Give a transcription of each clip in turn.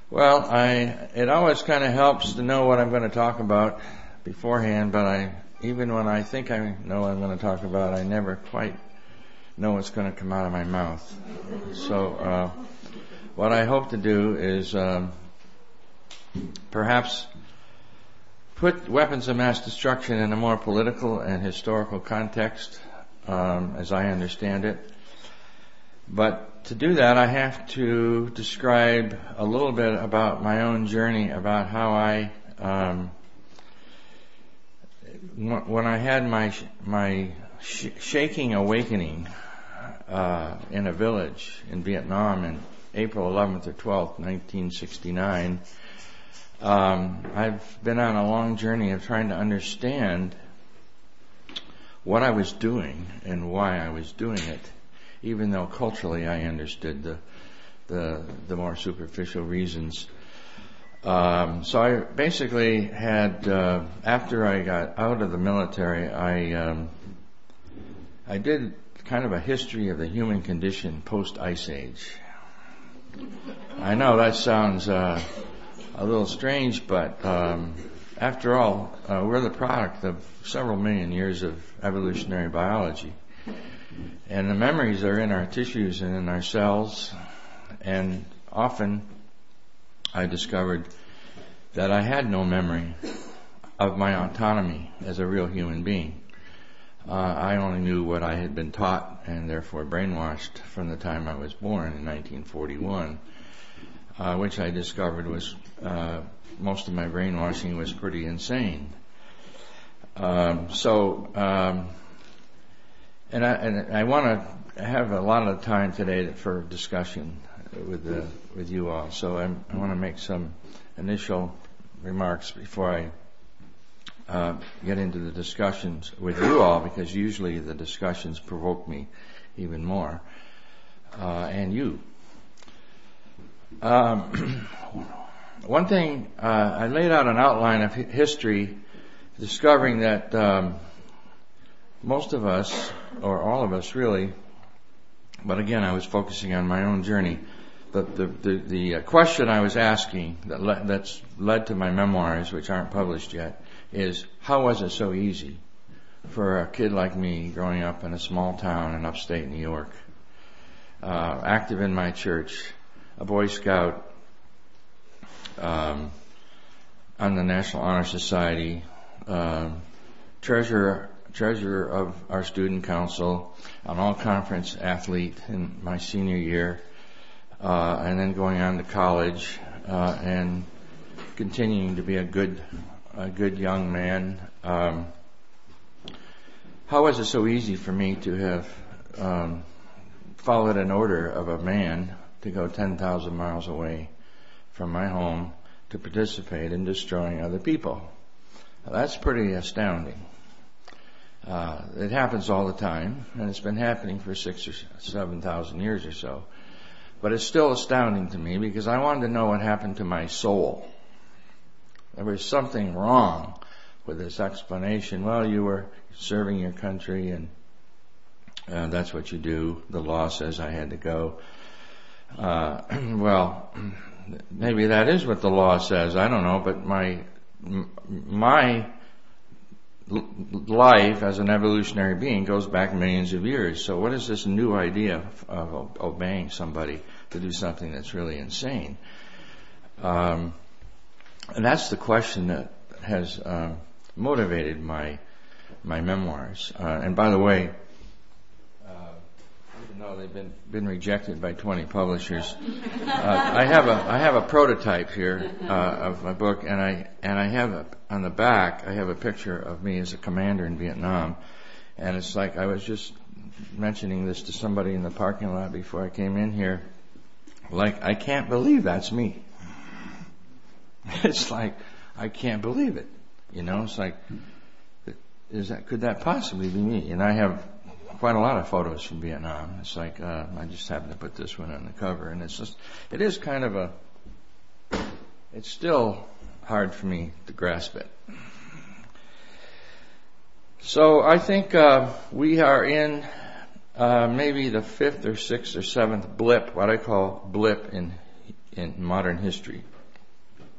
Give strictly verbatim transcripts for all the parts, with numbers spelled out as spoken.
Well, I it always kind of helps to know what I'm going to talk about beforehand, but I even when I think I know what I'm going to talk about, I never quite know what's going to come out of my mouth. So uh, what I hope to do is um, perhaps put weapons of mass destruction in a more political and historical context, um, as I understand it. But to do that, I have to describe a little bit about my own journey, about how I, um, when I had my my sh- shaking awakening uh, in a village in Vietnam in April eleventh or twelfth, nineteen sixty-nine. Um, I've been on a long journey of trying to understand what I was doing and why I was doing it, even though culturally I understood the the, the more superficial reasons. Um, so I basically had, uh, after I got out of the military, I um, I did kind of a history of the human condition post-Ice Age. I know that sounds uh, a little strange, but um, after all, uh, we're the product of several million years of evolutionary biology. And the memories are in our tissues and in our cells. And often I discovered that I had no memory of my autonomy as a real human being. Uh, I only knew what I had been taught and therefore brainwashed from the time I was born in nineteen forty-one, uh, which I discovered was, uh, most of my brainwashing was pretty insane. Um, so, um, And I, and I want to have a lot of time today for discussion with the, with you all. So I'm, I want to make some initial remarks before I uh, get into the discussions with you all, because usually the discussions provoke me even more, uh, and you. Um, one thing, uh, I laid out an outline of history, discovering that um, most of us, or all of us really, but again I was focusing on my own journey, but the the, the question I was asking that le- that's led to my memoirs, which aren't published yet, is how was it so easy for a kid like me growing up in a small town in upstate New York, uh, active in my church, a Boy Scout, um, on the National Honor Society, uh, treasurer treasurer of our student council, an all-conference athlete in my senior year, uh, and then going on to college, uh, and continuing to be a good, a good young man. Um, how was it so easy for me to have um, followed an order of a man to go ten thousand miles away from my home to participate in destroying other people? Now, that's pretty astounding. Uh, it happens all the time, and it's been happening for six or seven thousand years or so. But it's still astounding to me because I wanted to know what happened to my soul. There was something wrong with this explanation. Well, you were serving your country, and uh, that's what you do. The law says I had to go. Uh, well, maybe that is what the law says. I don't know, but my my. life as an evolutionary being goes back millions of years. So what is this new idea of, of obeying somebody to do something that's really insane? Um, and that's the question that has uh, motivated my my memoirs. Uh, and by the way, uh, even though they've been been rejected by twenty publishers, uh, I have a I have a prototype here uh, of my book, and I and I have a on the back, I have a picture of me as a commander in Vietnam, and it's like I was just mentioning this to somebody in the parking lot before I came in here. Like, I can't believe that's me. It's like, I can't believe it. You know, it's like, is that, could that possibly be me? And I have quite a lot of photos from Vietnam. It's like, uh, I just happened to put this one on the cover, and it's just, it is kind of a, it's still hard for me to grasp it. So I think uh, we are in uh, maybe the fifth or sixth or seventh blip, what I call blip in in modern history.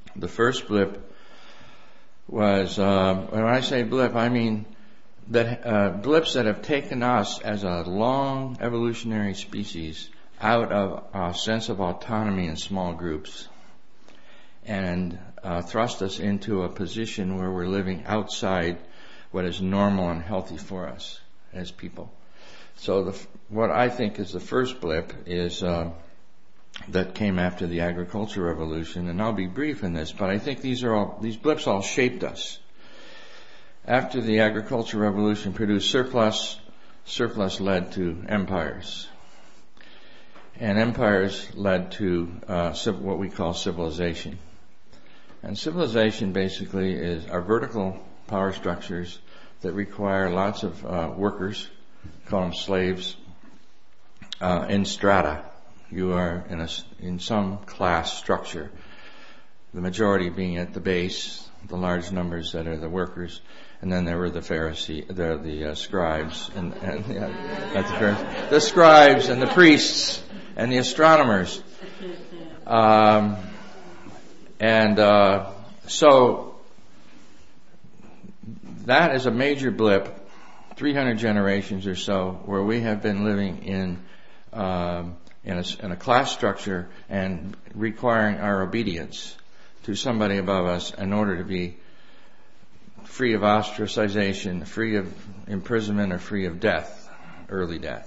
The first blip was, uh, when I say blip, I mean that uh, blips that have taken us as a long evolutionary species out of a sense of autonomy in small groups and uh, thrust us into a position where we're living outside what is normal and healthy for us as people. So the, what I think is the first blip is uh, that came after the agricultural revolution, and I'll be brief in this, but I think these are all these blips all shaped us. After the agricultural revolution produced surplus, surplus led to empires, and empires led to uh, civ- what we call civilization. And civilization basically is our vertical power structures that require lots of uh, workers, call them slaves, uh, in strata. You are in a, in some class structure, the majority being at the base, the large numbers that are the workers, and then there were the Pharisees, the, the uh, scribes, and, and yeah, not the Pharisees, the scribes and the priests and the astronomers. Um, and uh, so that is a major blip, three hundred generations or so, where we have been living in um, in a, in a class structure and requiring our obedience to somebody above us in order to be free of ostracization, free of imprisonment, or free of death, early death.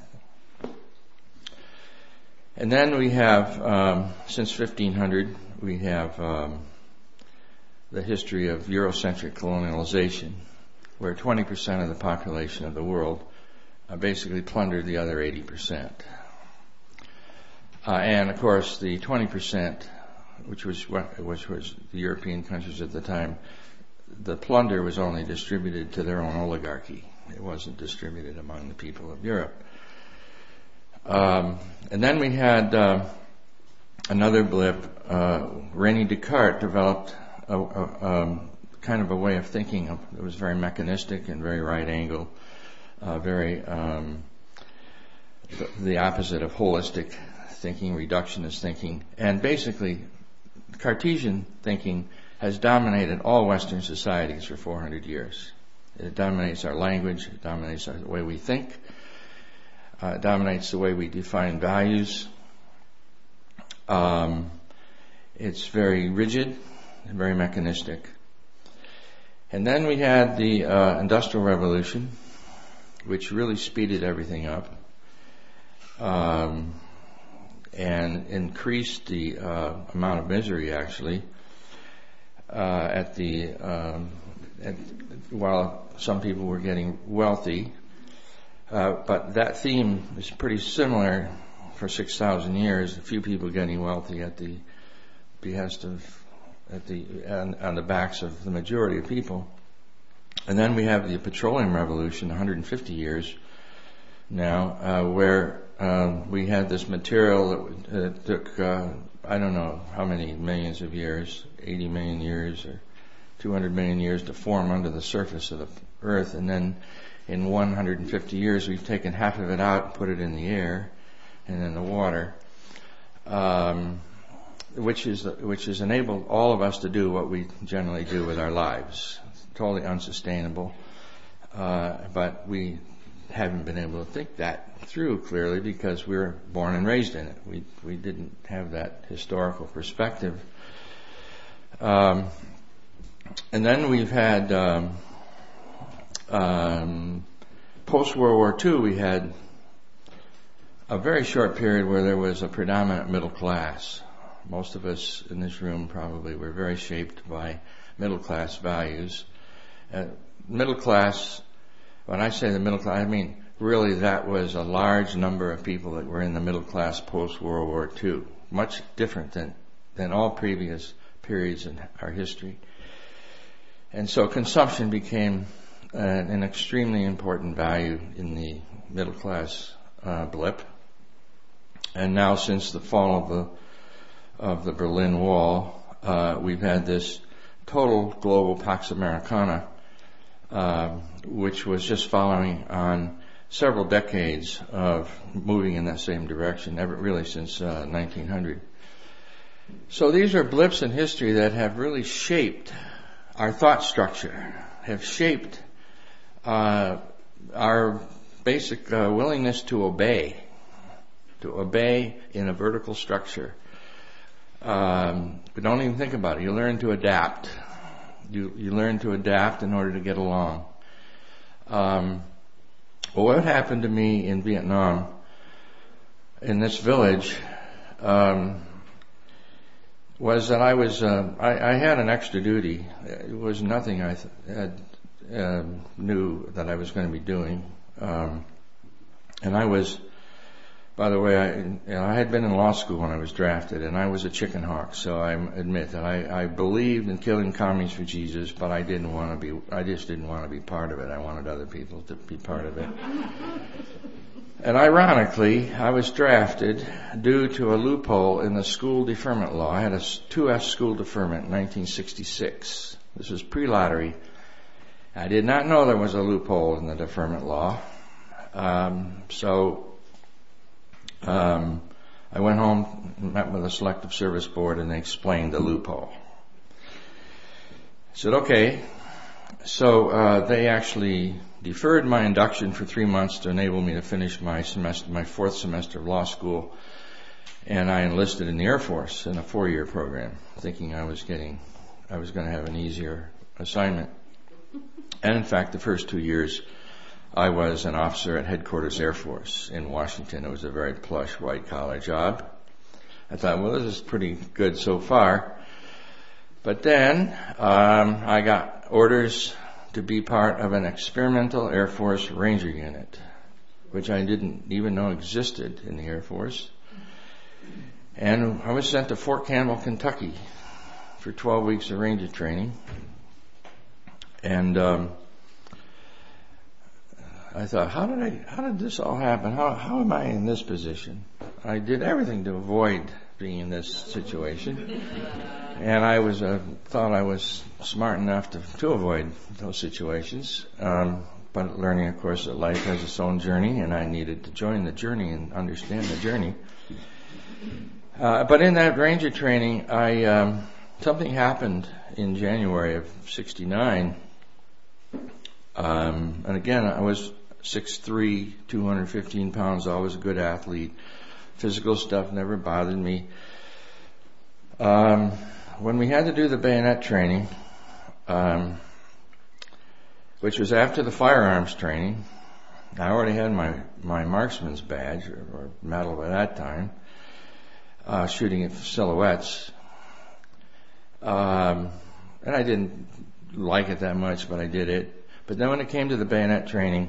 And then we have, um, since fifteen hundred, we have um, the history of Eurocentric colonialization, where twenty percent of the population of the world uh, basically plundered the other eighty percent. Uh, and of course, the twenty percent, which was what, which was the European countries at the time, the plunder was only distributed to their own oligarchy. It wasn't distributed among the people of Europe. Um, and then we had uh, another blip. Uh, René Descartes developed a, a, um, kind of a way of thinking. Of, it was very mechanistic and very right angle, uh, very um, the, the opposite of holistic thinking, reductionist thinking, and basically Cartesian thinking has dominated all Western societies for four hundred years. It dominates our language, it dominates our, the way we think, uh, it dominates the way we define values. Um, it's very rigid, very mechanistic. And then we had the uh, Industrial Revolution, which really speeded everything up. Um, and increased the uh, amount of misery, actually, uh, at the um, at, while some people were getting wealthy. Uh, but that theme is pretty similar for six thousand years. A few people getting wealthy at the behest of, at the on, on the backs of the majority of people. And then we have the Petroleum Revolution, one hundred fifty years now, uh, where Um, we had this material that uh, took, uh, I don't know how many millions of years, eighty million years or two hundred million years to form under the surface of the earth. And then in one hundred fifty years, we've taken half of it out and put it in the air and in the water, um, which is, which has enabled all of us to do what we generally do with our lives. It's totally unsustainable. Uh, but we haven't been able to think that through clearly because we were born and raised in it. We we didn't have that historical perspective. Um, and then we've had um, um, post-World War Two. We had a very short period where there was a predominant middle class. Most of us in this room probably were very shaped by middle class values. Uh, middle class. When I say the middle class, I mean really that was a large number of people that were in the middle class post-World War Two, much different than, than all previous periods in our history. And so consumption became uh, an extremely important value in the middle class uh, blip. And now since the fall of the of the Berlin Wall, uh, we've had this total global Pax Americana, uh, which was just following on several decades of moving in that same direction, ever really since uh, nineteen hundred. So these are blips in history that have really shaped our thought structure, have shaped uh, our basic uh, willingness to obey, to obey in a vertical structure. Um, but don't even think about it. You learn to adapt. You, you learn to adapt in order to get along. Um, well, what happened to me in Vietnam, in this village, um, was that I was, uh, I, I had an extra duty. It was nothing I th- had, uh, knew that I was going to be doing. Um, and I was, by the way, I, you know, I had been in law school when I was drafted, and I was a chicken hawk, so I admit that I, I believed in killing commies for Jesus, but I didn't want to be, I just didn't want to be part of it. I wanted other people to be part of it. And ironically, I was drafted due to a loophole in the school deferment law. I had a two F school deferment in nineteen sixty-six. This was pre-lottery. I did not know there was a loophole in the deferment law. Um, so um, I went home, met with the Selective Service Board, and they explained the loophole. I said, okay. So uh, they actually deferred my induction for three months to enable me to finish my semester, my fourth semester of law school, and I enlisted in the Air Force in a four-year program, thinking I was getting, I was going to have an easier assignment. And in fact, the first two years, I was an officer at Headquarters Air Force in Washington. It was a very plush white-collar job. I thought, well, this is pretty good so far. But then um, I got orders to be part of an experimental Air Force Ranger unit, which I didn't even know existed in the Air Force. And I was sent to Fort Campbell, Kentucky for twelve weeks of Ranger training. And um, I thought, how did I, how did this all happen? How, how am I in this position? I did everything to avoid being in this situation. And I was, uh, thought I was smart enough to, to avoid those situations. Um, but learning, of course, that life has its own journey, and I needed to join the journey and understand the journey. Uh, but in that Ranger training, I, um, something happened in January of sixty-nine. Um, and again, I was six three, two hundred fifteen pounds, always a good athlete. Physical stuff never bothered me. Um, when we had to do the bayonet training, um, which was after the firearms training, I already had my, my marksman's badge or, or medal by that time, uh, shooting at silhouettes. Um, and I didn't like it that much, but I did it. But then when it came to the bayonet training,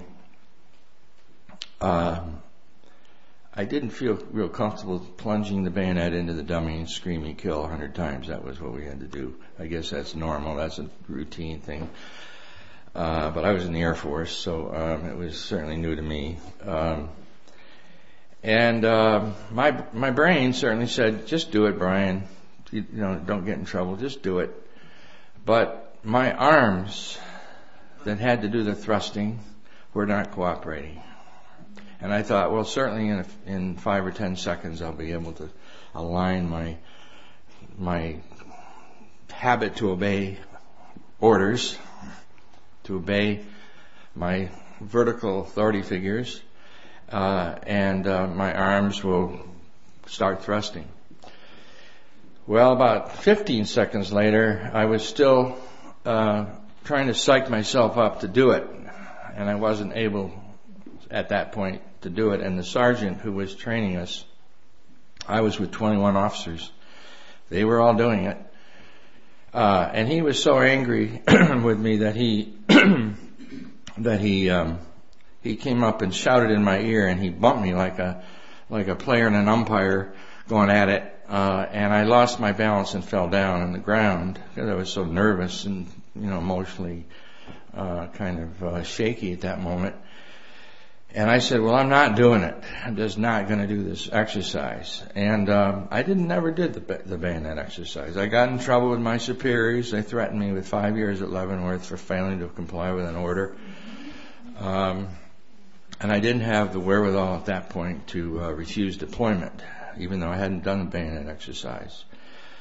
um, I didn't feel real comfortable plunging the bayonet into the dummy and screaming kill a hundred times. That was what we had to do. I guess that's normal. That's a routine thing. Uh, but I was in the Air Force, so um, it was certainly new to me. Um, and uh, my my brain certainly said, just do it, Brian. You, you know, don't get in trouble. Just do it. But my arms that had to do the thrusting were not cooperating. And I thought, well, certainly in, a, in five or ten seconds, I'll be able to align my my habit to obey orders, to obey my vertical authority figures, uh, and uh, my arms will start thrusting. Well, about fifteen seconds later, I was still uh, trying to psych myself up to do it, and I wasn't able at that point to do it. And the sergeant who was training us, I was with twenty-one officers. They were all doing it. Uh, and he was so angry with me that he, that he, um, he came up and shouted in my ear, and he bumped me like a, like a player and an umpire going at it. Uh, and I lost my balance and fell down on the ground because I was so nervous and, you know, emotionally, uh, kind of, uh, shaky at that moment. And I said, well, I'm not doing it. I'm just not going to do this exercise. And um, I didn't never did the, the bayonet exercise. I got in trouble with my superiors. They threatened me with five years at Leavenworth for failing to comply with an order. Um, and I didn't have the wherewithal at that point to uh, refuse deployment, even though I hadn't done the bayonet exercise.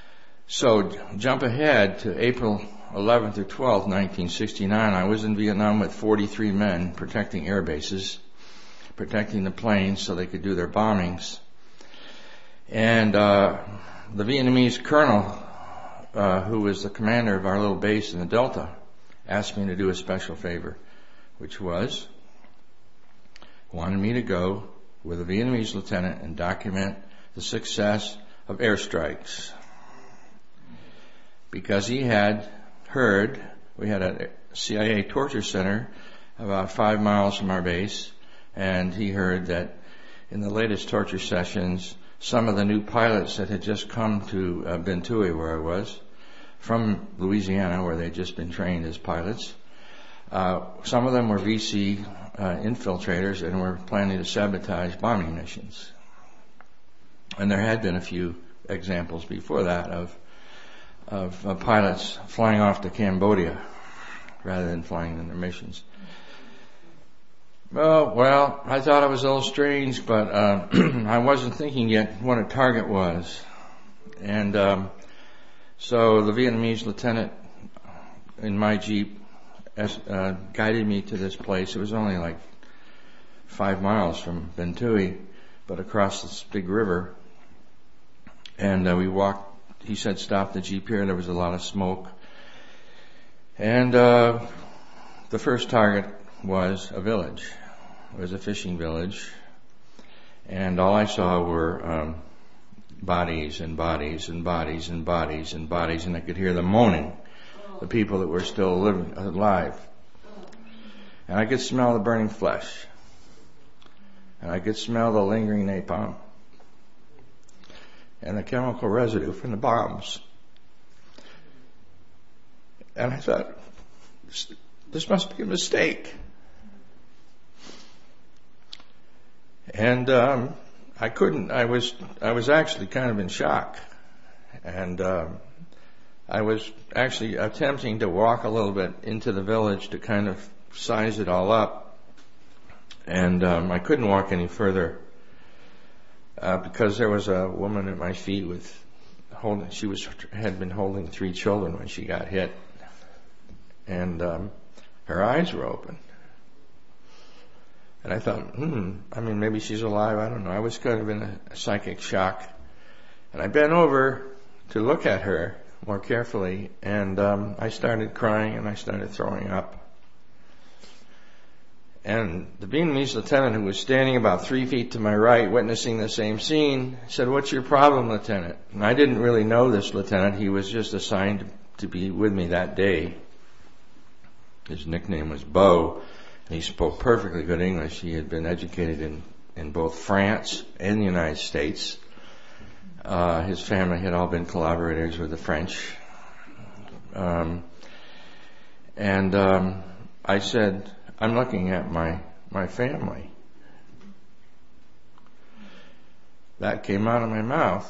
So jump ahead to April eleventh or twelfth, nineteen sixty-nine. I was in Vietnam with forty-three men protecting air bases, protecting the planes so they could do their bombings. And uh, the Vietnamese colonel, uh, who was the commander of our little base in the Delta, asked me to do a special favor, which was, wanted me to go with a Vietnamese lieutenant and document the success of airstrikes. Because he had heard, we had a C I A torture center about five miles from our base, and he heard that in the latest torture sessions, some of the new pilots that had just come to uh, Bentui, where I was, from Louisiana, where they'd just been trained as pilots, uh, some of them were V C uh, infiltrators and were planning to sabotage bombing missions. And there had been a few examples before that of of uh, pilots flying off to Cambodia rather than flying in their missions. Well, well, I thought it was a little strange, but uh, I wasn't thinking yet what a target was. And um, so the Vietnamese lieutenant in my Jeep uh, guided me to this place. It was only like five miles from Bentui, but across this big river. And uh, we walked. He said, stop the Jeep here. There was a lot of smoke. And uh, the first target was a village. It was a fishing village. And all I saw were um, bodies and bodies and bodies and bodies and bodies. And I could hear them moaning, the people that were still living, alive. And I could smell the burning flesh. And I could smell the lingering napalm and the chemical residue from the bombs. And I thought, this, this must be a mistake. And um, I couldn't, I was I was actually kind of in shock. And um, I was actually attempting to walk a little bit into the village to kind of size it all up. And um, I couldn't walk any further. Uh, because there was a woman at my feet with holding, she was had been holding three children when she got hit, and um, her eyes were open. And I thought, hmm, I mean, maybe she's alive. I don't know. I was kind of in a, a psychic shock, and I bent over to look at her more carefully, and um, I started crying and I started throwing up. And the Vietnamese lieutenant, who was standing about three feet to my right, witnessing the same scene, said, "What's your problem, Lieutenant?" And I didn't really know this lieutenant. He was just assigned to be with me that day. His nickname was Bo, and he spoke perfectly good English. He had been educated in, in both France and the United States. Uh, his family had all been collaborators with the French. Um, and um, I said, I'm looking at my, my family. That came out of my mouth.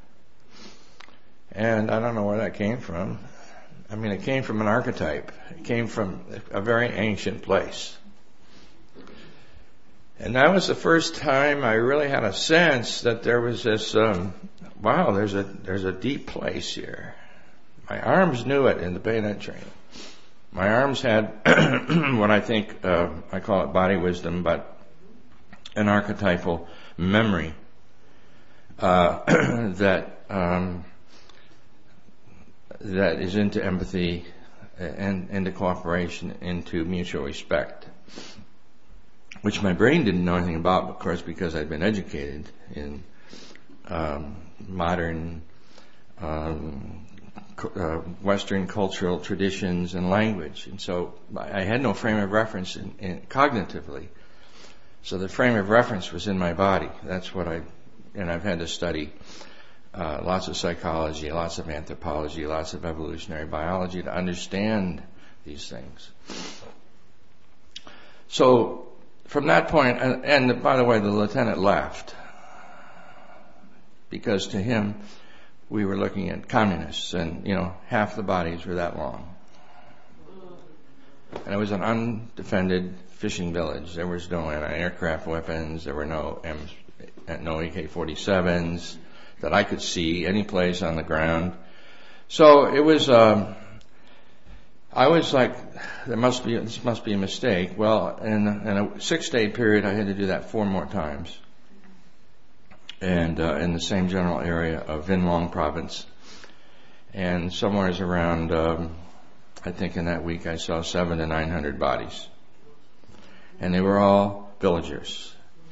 And I don't know where that came from. I mean, it came from an archetype. It came from a very ancient place. And that was the first time I really had a sense that there was this, um, wow, there's a, there's a deep place here. My arms knew it in the bayonet training. My arms had what I think, uh, I call it body wisdom, but an archetypal memory uh, that um, that is into empathy and into cooperation, into mutual respect, which my brain didn't know anything about, of course, because I'd been educated in um, modern um Uh, Western cultural traditions and language, and so I had no frame of reference in, in, cognitively. So the frame of reference was in my body. That's what I, and I've had to study uh, lots of psychology, lots of anthropology, lots of evolutionary biology to understand these things. So from that point, and, and by the way, the lieutenant left because to him, we were looking at communists, and, you know, half the bodies were that long. And it was an undefended fishing village. There was no anti-aircraft weapons. There were no M, no A K forty-sevens that I could see any place on the ground. So it was, um, I was like, there must be, this must be a mistake. Well, in, in a six-day period, I had to do that four more times. And uh, in the same general area of Vinh Long province. And somewhere around, um, I think in that week, I saw seven to nine hundred bodies. And they were all villagers.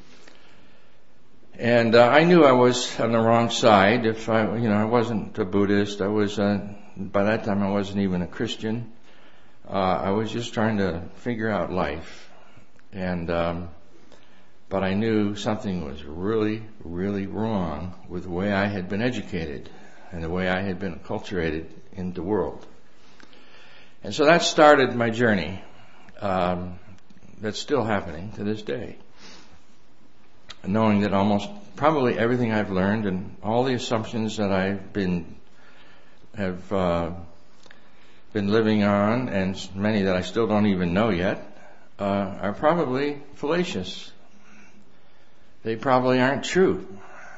And uh, I knew I was on the wrong side. If I, you know, I wasn't a Buddhist. I was, uh, by that time, I wasn't even a Christian. Uh, I was just trying to figure out life. And, um, but I knew something was really, really wrong with the way I had been educated and the way I had been acculturated in the world. And so that started my journey. Um, that's still happening to this day. Knowing that almost probably everything I've learned and all the assumptions that I've been, have, uh, been living on, and many that I still don't even know yet, uh, are probably fallacious. They probably aren't true.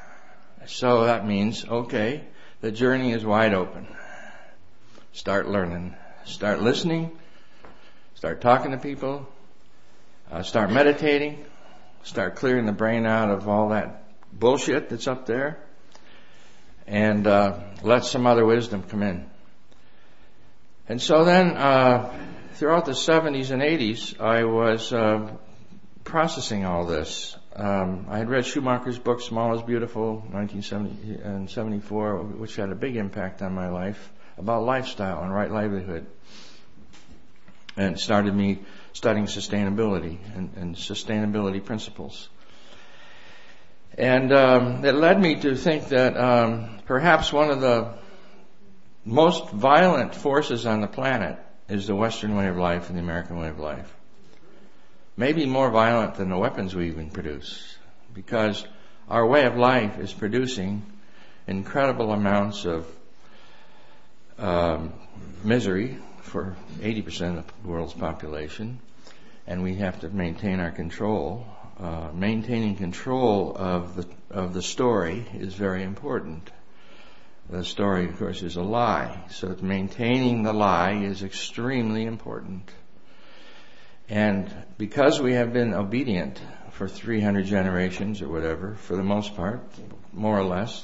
So that means, okay, the journey is wide open. Start learning. Start listening. Start talking to people. Uh, start meditating. Start clearing the brain out of all that bullshit that's up there. And uh, let some other wisdom come in. And so then, uh, throughout the seventies and eighties, I was uh, processing all this. Um, I had read Schumacher's book, Small is Beautiful, nineteen seventy-four, which had a big impact on my life, about lifestyle and right livelihood. And it started me studying sustainability and, and sustainability principles. And um, it led me to think that um, perhaps one of the most violent forces on the planet is the Western way of life and the American way of life. Maybe more violent than the weapons we even produce, because our way of life is producing incredible amounts of um, misery for eighty percent of the world's population, and we have to maintain our control. Uh, maintaining control of the of the story is very important. The story, of course, is a lie, so maintaining the lie is extremely important. And because we have been obedient for three hundred generations or whatever, for the most part, more or less,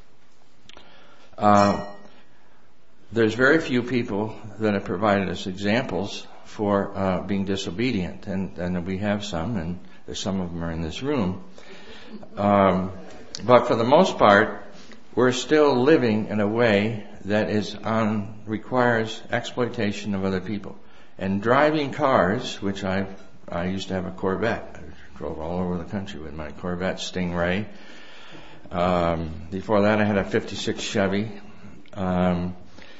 uh, there's very few people that have provided us examples for uh, being disobedient, and, and we have some, and there's some of them are in this room. Um, but for the most part, we're still living in a way that is on requires exploitation of other people. And driving cars, which I I used to have a Corvette. I drove all over the country with my Corvette Stingray. Um, before that, I had a fifty-six Chevy. Um,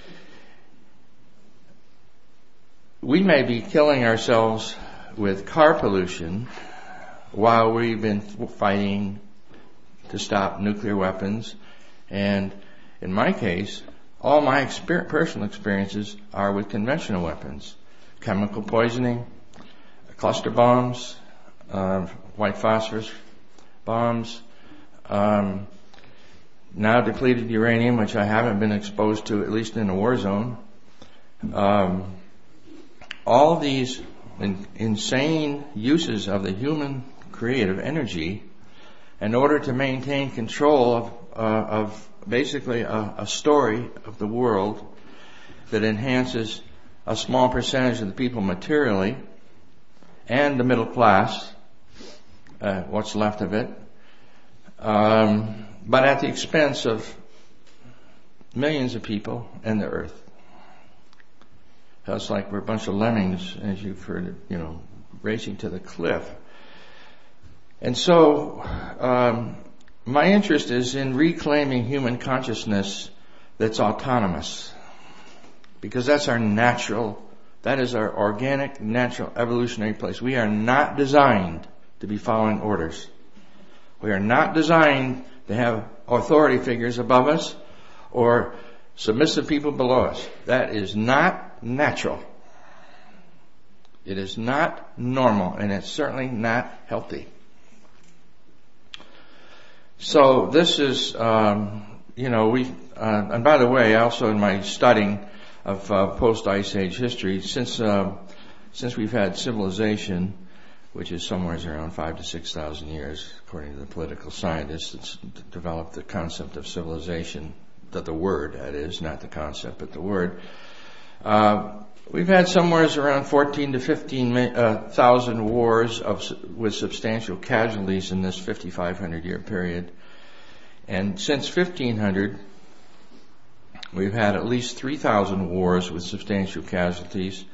we may be killing ourselves with car pollution while we've been fighting to stop nuclear weapons. And in my case, all my exper- personal experiences are with conventional weapons. Chemical poisoning, cluster bombs, uh, white phosphorus bombs, um, now depleted uranium, which I haven't been exposed to, at least in a war zone. Um, all these in, insane uses of the human creative energy in order to maintain control of, uh, of basically a, a story of the world that enhances a small percentage of the people materially and the middle class, uh, what's left of it, um, but at the expense of millions of people and the earth. It's like we're a bunch of lemmings, as you've heard, you know, racing to the cliff. And so, um, my interest is in reclaiming human consciousness that's autonomous. Because that's our natural, that is our organic, natural, evolutionary place. We are not designed to be following orders. We are not designed to have authority figures above us or submissive people below us. That is not natural. It is not normal, and it's certainly not healthy. So this is um, you know, we, uh, and by the way, also in my studying of uh, post-Ice Age history, since uh, since we've had civilization, which is somewhere around five to six thousand years, according to the political scientists, that's developed the concept of civilization, that the word, that is, not the concept, but the word. Uh, we've had somewhere around fourteen to fifteen thousand wars of, with substantial casualties in this fifty-five hundred year period. And since fifteen hundred, we've had at least three thousand wars with substantial casualties,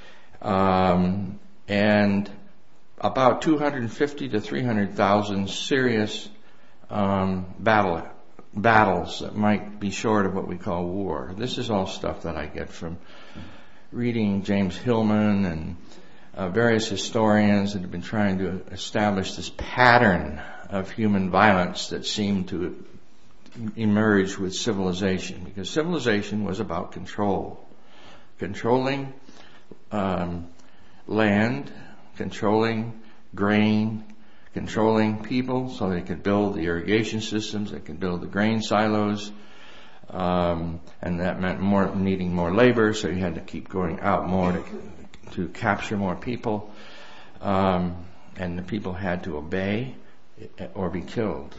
um, and about two hundred fifty to three hundred thousand serious um, battle battles that might be short of what we call war. This is all stuff that I get from reading James Hillman and uh, various historians that have been trying to establish this pattern of human violence that seemed to emerge with civilization, because civilization was about control, controlling um, land, controlling grain, controlling people so they could build the irrigation systems, they could build the grain silos, um, and that meant more needing more labor, so you had to keep going out more to, to capture more people, um, and the people had to obey or be killed.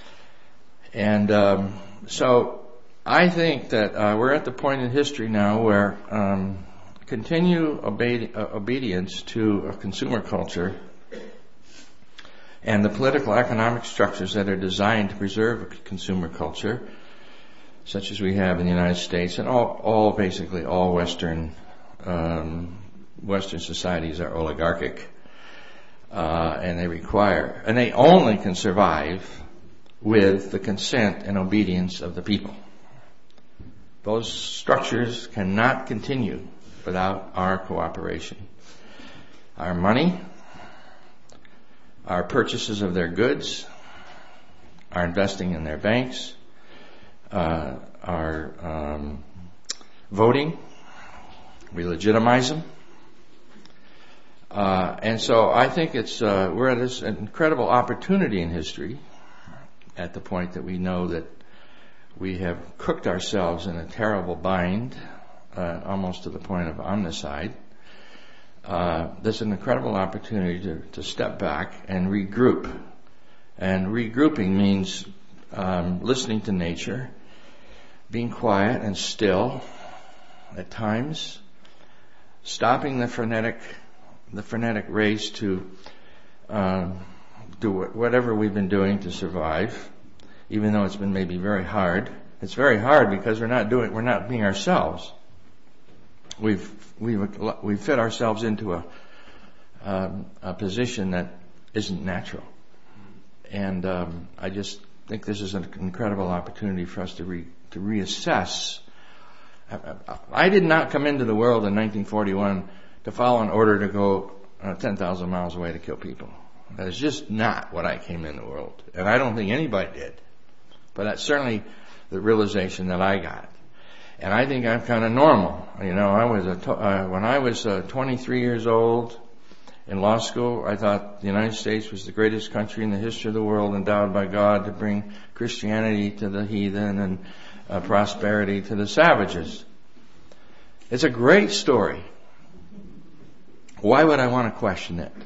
And um, so I think that uh, we're at the point in history now where um, continue obe- uh, obedience to a consumer culture and the political economic structures that are designed to preserve a consumer culture, such as we have in the United States, and all, all basically all Western um, Western societies are oligarchic, uh, and they require, and they only can survive with the consent and obedience of the people. Those structures cannot continue without our cooperation. Our money, our purchases of their goods, our investing in their banks, uh, our um, voting, we legitimize them. Uh, and so I think it's uh, we're at this incredible opportunity in history, at the point that we know that we have cooked ourselves in a terrible bind, uh, almost to the point of omnicide. Uh, there's an incredible opportunity to, to step back and regroup. And regrouping means um, listening to nature, being quiet and still at times, stopping the frenetic, the frenetic race to um, do whatever we've been doing to survive, even though it's been maybe very hard. It's very hard because we're not doing, we're not being ourselves. We've we've we've fit ourselves into a um, a position that isn't natural, and um, I just think this is an incredible opportunity for us to re, to reassess. I, I did not come into the world in nineteen forty-one to follow an order to go uh, ten thousand miles away to kill people. That is just not what I came in the world, and I don't think anybody did. But that's certainly the realization that I got. And I think I'm kind of normal. You know, I was a to- uh, when I was uh, twenty-three years old in law school, I thought the United States was the greatest country in the history of the world, endowed by God to bring Christianity to the heathen and uh, prosperity to the savages. It's a great story. Why would I want to question it?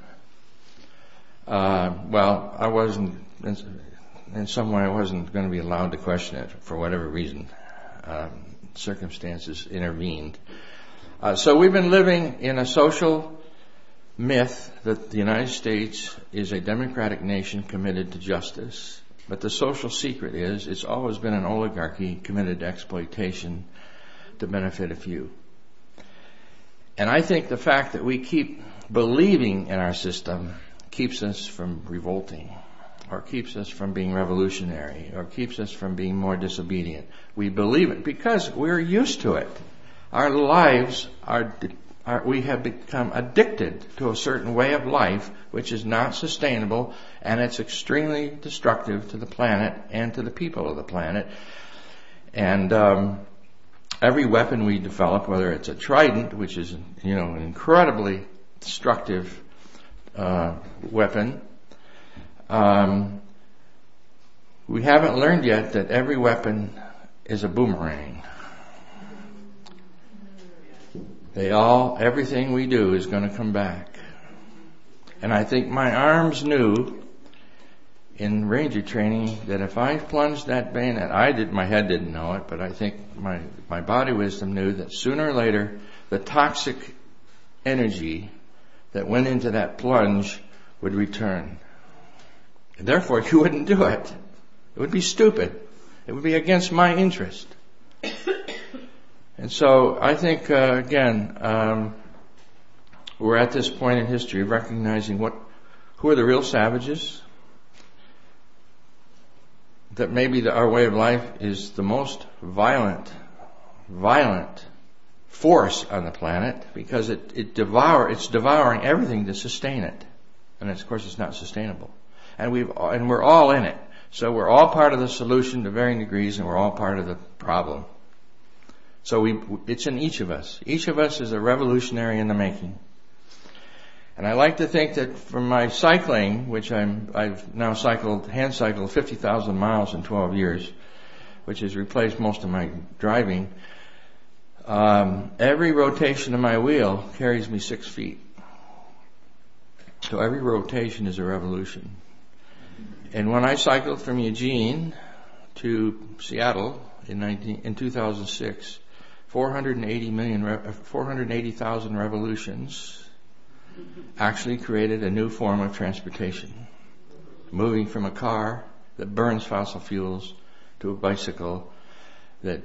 Uh, well, I wasn't, in some way I wasn't going to be allowed to question it for whatever reason. Um, circumstances intervened. Uh, so we've been living in a social myth that the United States is a democratic nation committed to justice. But the social secret is it's always been an oligarchy committed to exploitation to benefit a few. And I think the fact that we keep believing in our system keeps us from revolting, or keeps us from being revolutionary, or keeps us from being more disobedient. We believe it because we're used to it. Our lives are, are, we have become addicted to a certain way of life which is not sustainable, and it's extremely destructive to the planet and to the people of the planet. And um, every weapon we develop, whether it's a trident, which is, you know, an incredibly destructive uh, weapon, Um, We haven't learned yet that every weapon is a boomerang. They all, everything we do is going to come back. And I think my arms knew in Ranger training that if I plunged that bayonet, I did, my head didn't know it, but I think my, my body wisdom knew that sooner or later the toxic energy that went into that plunge would return. And therefore, you wouldn't do it. It would be stupid. It would be against my interest. And so I think, uh, again, um, we're at this point in history of recognizing what, who are the real savages, that maybe the, our way of life is the most violent, violent force on the planet because it, it devour, it's devouring everything to sustain it. And of course it's not sustainable. And we've, and we're all in it. So we're all part of the solution to varying degrees and we're all part of the problem. So we, it's in each of us. Each of us is a revolutionary in the making. And I like to think that from my cycling, which I'm, I've now cycled, hand cycled fifty thousand miles in twelve years, which has replaced most of my driving, um, every rotation of my wheel carries me six feet. So every rotation is a revolution. And when I cycled from Eugene to Seattle in nineteen, in two thousand six, four hundred eighty million, four hundred eighty thousand revolutions actually created a new form of transportation, moving from a car that burns fossil fuels to a bicycle that,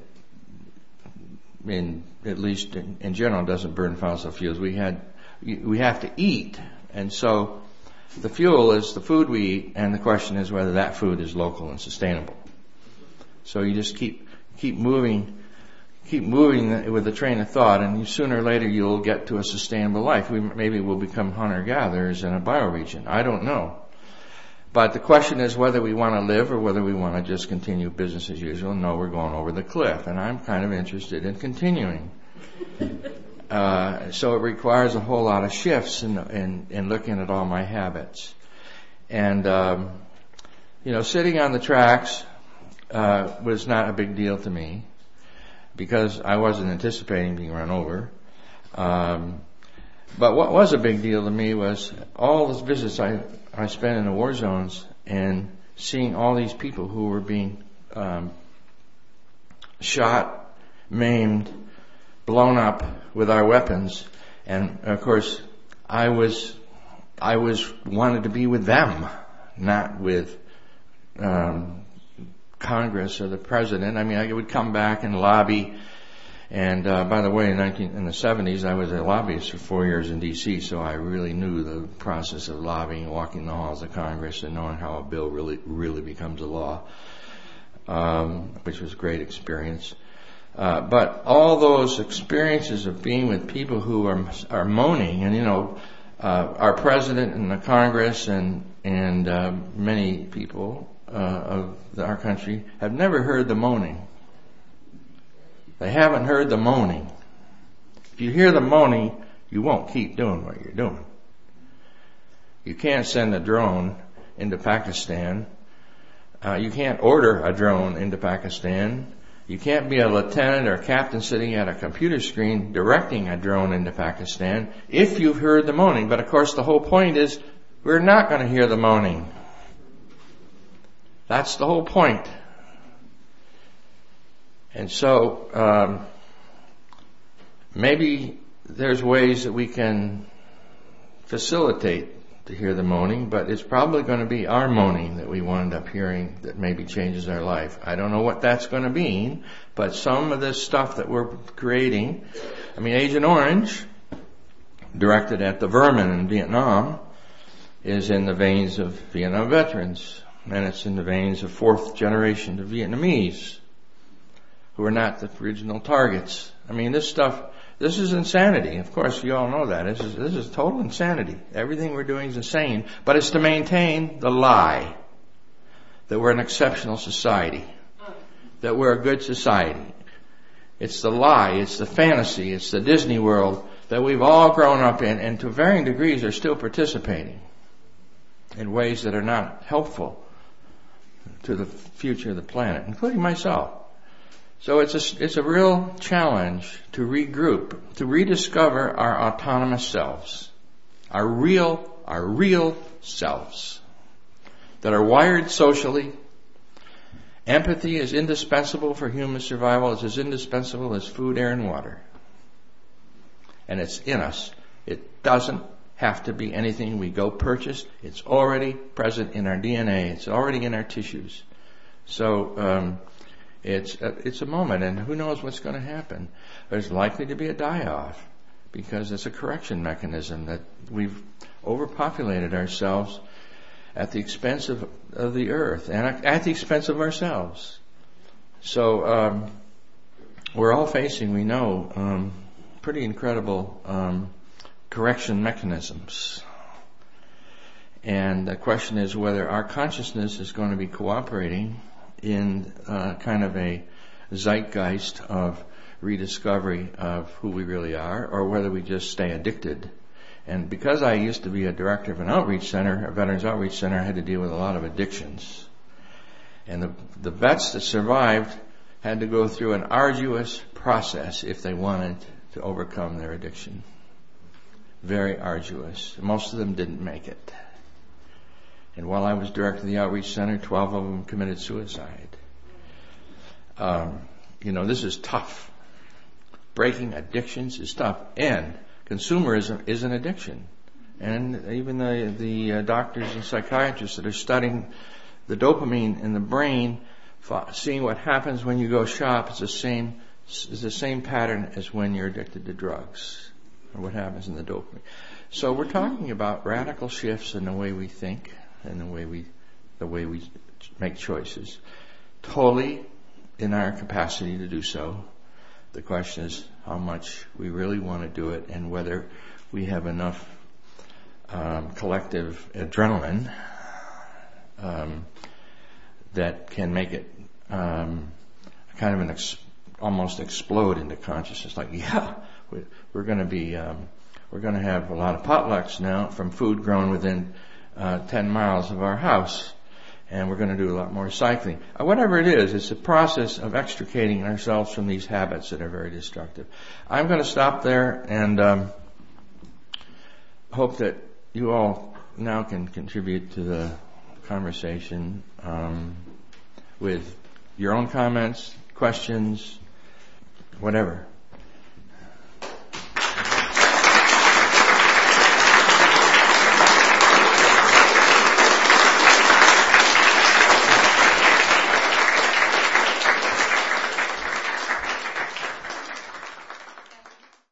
in at least in, in general, doesn't burn fossil fuels. We had, we have to eat, and so the fuel is the food we eat, and the question is whether that food is local and sustainable. So you just keep keep moving. Keep moving with the train of thought, and you, sooner or later you'll get to a sustainable life. We maybe we'll become hunter-gatherers in a bioregion. I don't know. But the question is whether we want to live or whether we want to just continue business as usual. No, we're going over the cliff, and I'm kind of interested in continuing. Uh, so it requires a whole lot of shifts in, in, in looking at all my habits. And, um, you know, sitting on the tracks uh, was not a big deal to me, because I wasn't anticipating being run over. Um, but what was a big deal to me was all those visits I, I spent in the war zones and seeing all these people who were being um, shot, maimed, blown up with our weapons. And of course, I was, I was wanted to be with them, not with um Congress or the president. I mean, I would come back and lobby. And uh, by the way, in, nineteen, in the seventies, I was a lobbyist for four years in D C, so I really knew the process of lobbying, walking the halls of Congress, and knowing how a bill really, really becomes a law, um, which was a great experience. Uh, but all those experiences of being with people who are are moaning, and you know, uh, our president and the Congress and and uh, many people Uh, of the, our country have never heard the moaning. They haven't heard the moaning. If you hear the moaning, you won't keep doing what you're doing. You can't send a drone into Pakistan. Uh, you can't order a drone into Pakistan. You can't be a lieutenant or a captain sitting at a computer screen directing a drone into Pakistan if you've heard the moaning. But of course the whole point is we're not going to hear the moaning. That's the whole point. And so um, maybe there's ways that we can facilitate to hear the moaning, but it's probably going to be our moaning that we wind up hearing that maybe changes our life. I don't know what that's going to mean, but some of this stuff that we're creating, I mean, Agent Orange, directed at the vermin in Vietnam, is in the veins of Vietnam veterans. And it's in the veins of fourth generation of Vietnamese who are not the original targets. I mean, this stuff, this is insanity. Of course, you all know that. This is, this is total insanity. Everything we're doing is insane. But it's to maintain the lie that we're an exceptional society, that we're a good society. It's the lie, it's the fantasy, it's the Disney world that we've all grown up in and to varying degrees are still participating in ways that are not helpful to the future of the planet, including myself. So it's a, it's a real challenge to regroup, to rediscover our autonomous selves, our real, our real selves that are wired socially. Empathy is indispensable for human survival. It's as indispensable as food, air, and water. And it's in us. It doesn't have to be anything we go purchase. It's already present in our D N A. It's already in our tissues. So um, it's a, it's a moment, and who knows what's going to happen. There's likely to be a die-off because it's a correction mechanism that we've overpopulated ourselves at the expense of, of the earth and at the expense of ourselves. So um, we're all facing, we know, um, pretty incredible um, correction mechanisms. And the question is whether our consciousness is going to be cooperating in uh, kind of a zeitgeist of rediscovery of who we really are, or whether we just stay addicted. And because I used to be a director of an outreach center, a veterans outreach center, I had to deal with a lot of addictions. And the, the vets that survived had to go through an arduous process if they wanted to overcome their addiction. Very arduous. Most of them didn't make it. And while I was director of the outreach center, twelve of them committed suicide. Um, you know, this is tough. Breaking addictions is tough. And consumerism is an addiction. And even the, the uh, doctors and psychiatrists that are studying the dopamine in the brain, seeing what happens when you go shop, it's the same, it's the same pattern as when you're addicted to drugs, or what happens in the dopamine. So we're talking about radical shifts in the way we think and the way we, the way we make choices. Totally in our capacity to do so. The question is how much we really want to do it and whether we have enough um, collective adrenaline um, that can make it um, kind of an ex- almost explode into consciousness. Like, yeah, we, we're going to be, um, we're going to have a lot of potlucks now from food grown within uh, ten miles of our house. And we're going to do a lot more cycling. Uh, whatever it is, it's a process of extricating ourselves from these habits that are very destructive. I'm going to stop there and um, hope that you all now can contribute to the conversation um, with your own comments, questions, whatever.